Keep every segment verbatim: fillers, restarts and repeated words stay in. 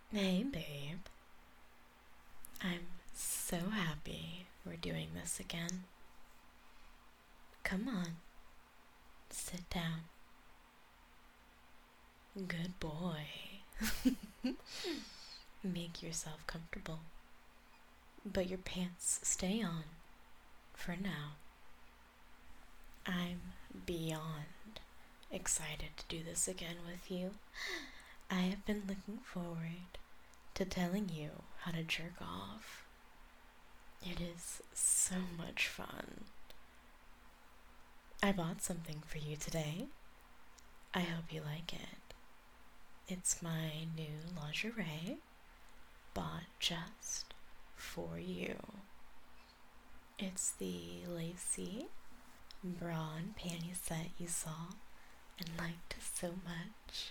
Hey, babe. I'm so happy we're doing this again. Come on, sit down. Good boy. Make yourself comfortable. But your pants stay on for now. I'm beyond excited to do this again with you. I have been looking forward to telling you how to jerk off. It is so much fun. I bought something for you today. I hope you like it. It's my new lingerie, bought just for you. It's the lacy bra and panty set you saw and liked so much.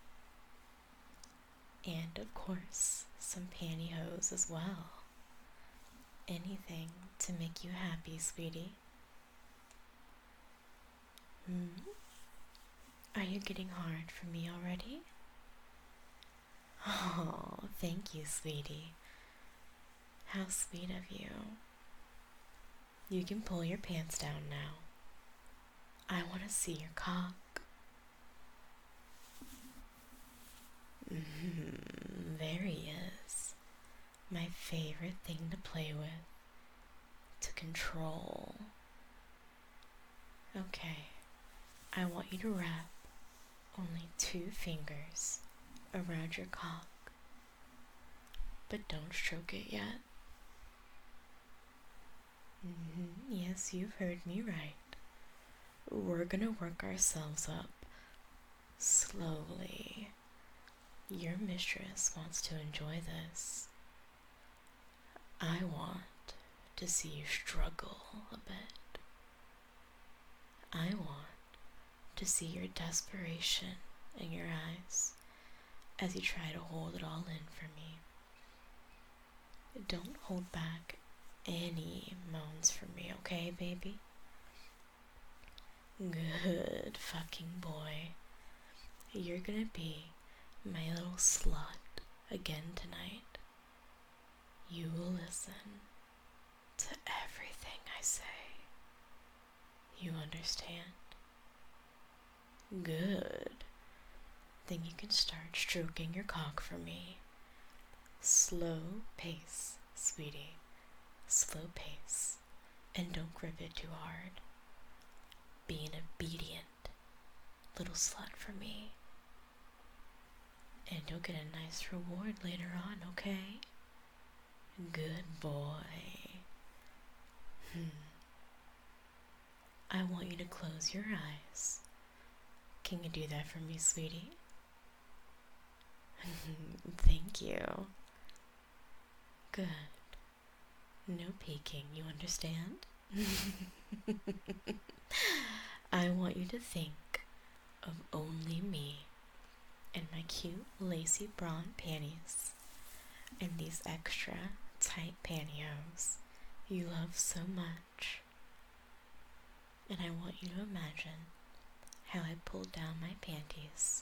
And of course, some pantyhose as well. Anything to make you happy, sweetie. Hmm? Are you getting hard for me already? Oh, thank you, sweetie. How sweet of you. You can pull your pants down now. I want to see your cock. Mm, there he is. My favorite thing to play with. To control. Okay. I want you to wrap only two fingers around your cock. But don't stroke it yet. Mm-hmm. Yes, you've heard me right. We're gonna work ourselves up slowly. Your mistress wants to enjoy this. I want to see you struggle a bit. I want to see your desperation in your eyes as you try to hold it all in for me. Don't hold back any moans from me, okay, baby? Good fucking boy. You're gonna be my little slut again tonight. You will listen to everything I say. You understand? Good. Then you can start stroking your cock for me. Slow pace, sweetie. Slow pace. And don't grip it too hard. Be an obedient little slut for me. And you'll get a nice reward later on, okay? Good boy. Hmm. I want you to close your eyes. Can you do that for me, sweetie? Thank you. Good. No peeking, you understand? I want you to think of only me and my cute lacy bra and panties and these extra tight pantyhose you love so much. And I want you to imagine how I pulled down my panties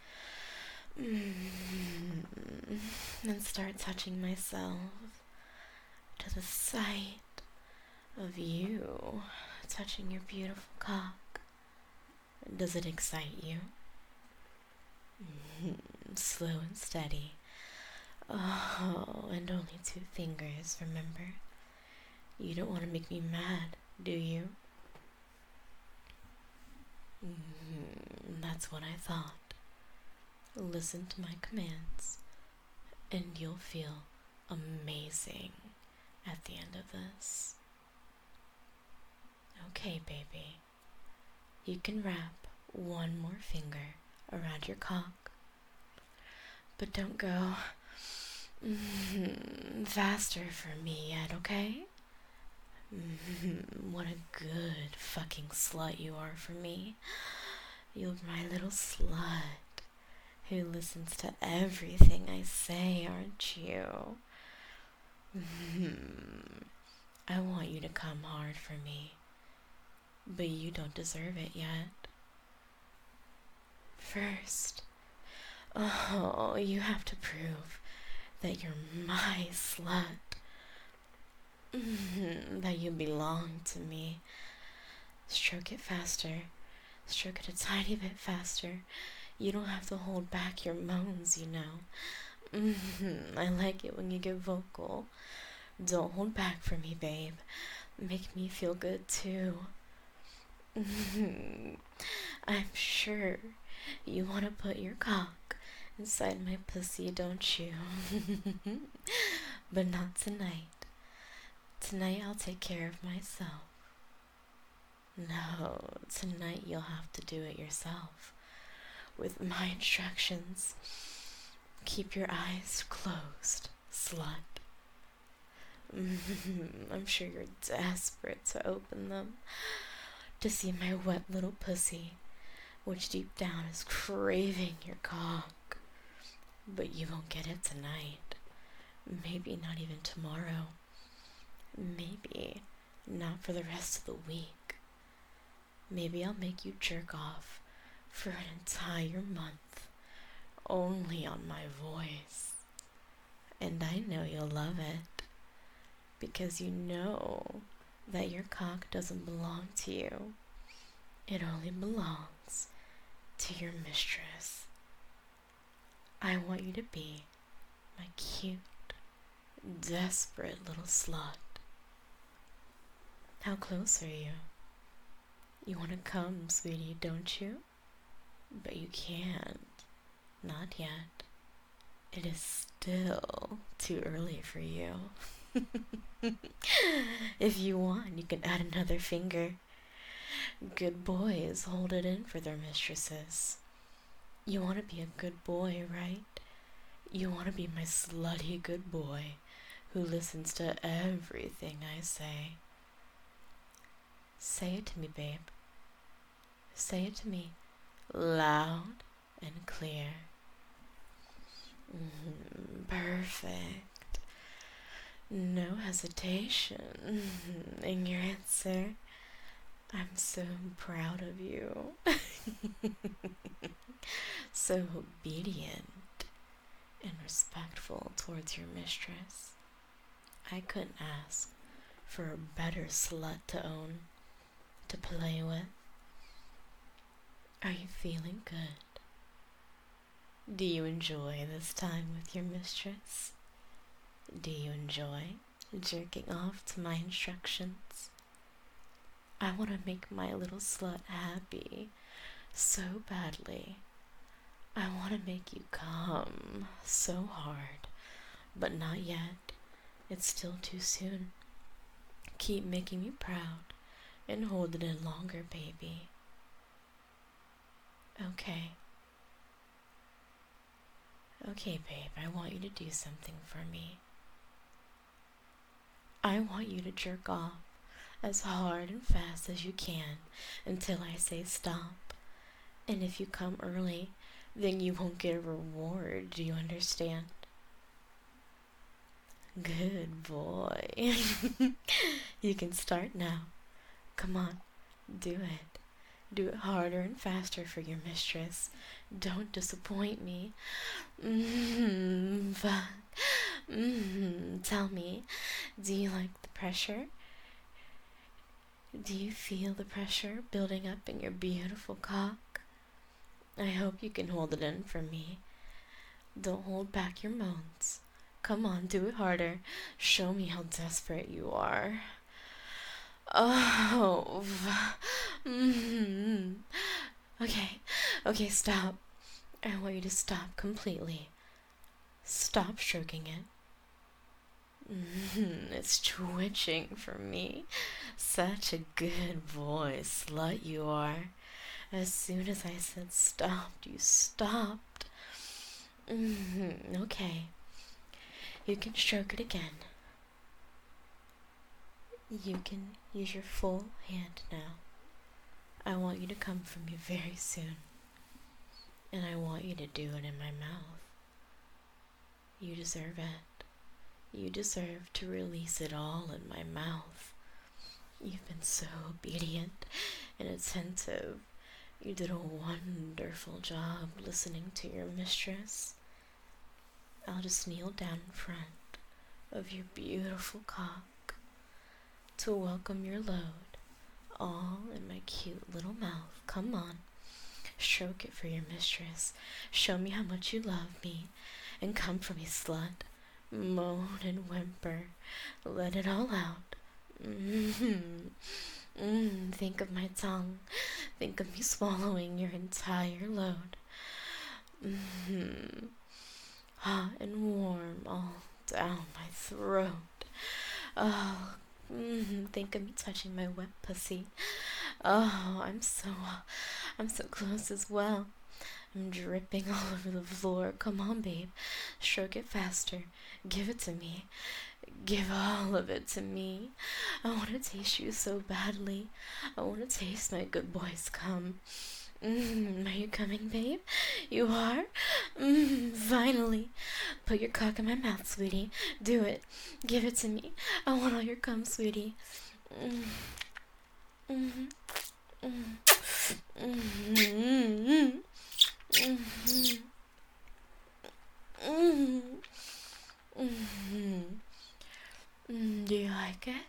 mm, and start touching myself to the sight of you touching your beautiful cock. Does it excite you? Mm, slow and steady. Oh, and only two fingers, remember? You don't want to make me mad, do you? Mm, that's what I thought. Listen to my commands, and you'll feel amazing at the end of this. Okay, baby. You can wrap one more finger around your cock. But don't go mm, faster for me yet, okay? Mm, what a good fucking slut you are for me. You're my little slut who listens to everything I say, aren't you? Mm, I want you to come hard for me, but you don't deserve it yet. First, oh, you have to prove that you're my slut, that you belong to me. Stroke it faster. Stroke it a tiny bit faster. You don't have to hold back your moans, you know. Mm-hmm. I like it when you get vocal. Don't hold back for me, babe. Make me feel good too. Mm-hmm. I'm sure you want to put your cock inside my pussy, don't you? But not tonight. Tonight I'll take care of myself. No, tonight you'll have to do it yourself. With my instructions. Keep your eyes closed, slut. I'm sure you're desperate to open them, to see my wet little pussy, which deep down is craving your cock. But you won't get it tonight. Maybe not even tomorrow. Maybe not for the rest of the week. Maybe I'll make you jerk off for an entire month, only on my voice. And I know you'll love it, because you know that your cock doesn't belong to you. It only belongs to your mistress. I want you to be my cute, desperate little slut. How close are you? You want to come, sweetie, don't you? But you can't. Not yet. It is still too early for you. If you want, you can add another finger. Good boys hold it in for their mistresses. You want to be a good boy, right? You want to be my slutty good boy who listens to everything I say. Say it to me, babe. Say it to me loud and clear. Mm, perfect. No hesitation in your answer. I'm so proud of you. So obedient and respectful towards your mistress. I couldn't ask for a better slut to own, to play with. Are you feeling good? Do you enjoy this time with your mistress? Do you enjoy jerking off to my instructions? I want to make my little slut happy so badly. I want to make you come so hard, but not yet. It's still too soon. Keep making me proud and hold it in longer, baby. Okay. Okay, babe, I want you to do something for me. I want you to jerk off as hard and fast as you can until I say stop. And if you come early, then you won't get a reward, do you understand? Good boy. You can start now. Come on, do it. Do it harder and faster for your mistress. Don't disappoint me. Mm-hmm, but, mm-hmm, tell me, do you like the pressure? Do you feel the pressure building up in your beautiful cock? I hope you can hold it in for me. Don't hold back your moans. Come on, do it harder. Show me how desperate you are. Oh, mm-hmm. Okay, okay, stop. I want you to stop completely. Stop stroking it. Mm-hmm. It's twitching for me. Such a good boy, slut you are. As soon as I said stopped, you stopped. Mm-hmm. Okay. You can stroke it again. You can use your full hand now. I want you to come for me very soon. And I want you to do it in my mouth. You deserve it. You deserve to release it all in my mouth. You've been so obedient and attentive. You did a wonderful job listening to your mistress. I'll just kneel down in front of your beautiful cock to welcome your load, all in my cute little mouth. Come on, stroke it for your mistress. Show me how much you love me, and come for me, slut. Moan and whimper, let it all out. Mm-hmm. Mm, think of my tongue. Think of me swallowing your entire load. Mm-hmm. Hot and warm all down my throat. Oh, mm, think of me touching my wet pussy. Oh, I'm so, I'm so close as well. I'm dripping all over the floor. Come on, babe. Stroke it faster. Give it to me. Give all of it to me. I want to taste you so badly. I want to taste my good boys come. Mm, are you coming, babe? You are? Mm, finally. Put your cock in my mouth, sweetie. Do it. Give it to me. I want all your cum, sweetie. Mm, mm, mm, mm, mm, mm, mm, mm, mm. Do you like it?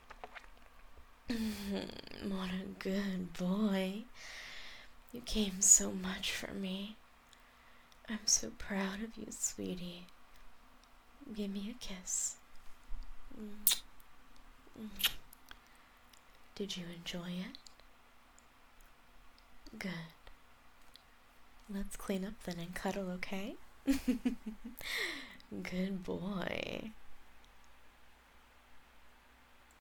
Mm, what a good boy. You came so much for me. I'm so proud of you, sweetie. Give me a kiss. Mm. Mm. Did you enjoy it? Good. Let's clean up then and cuddle, okay? Good boy.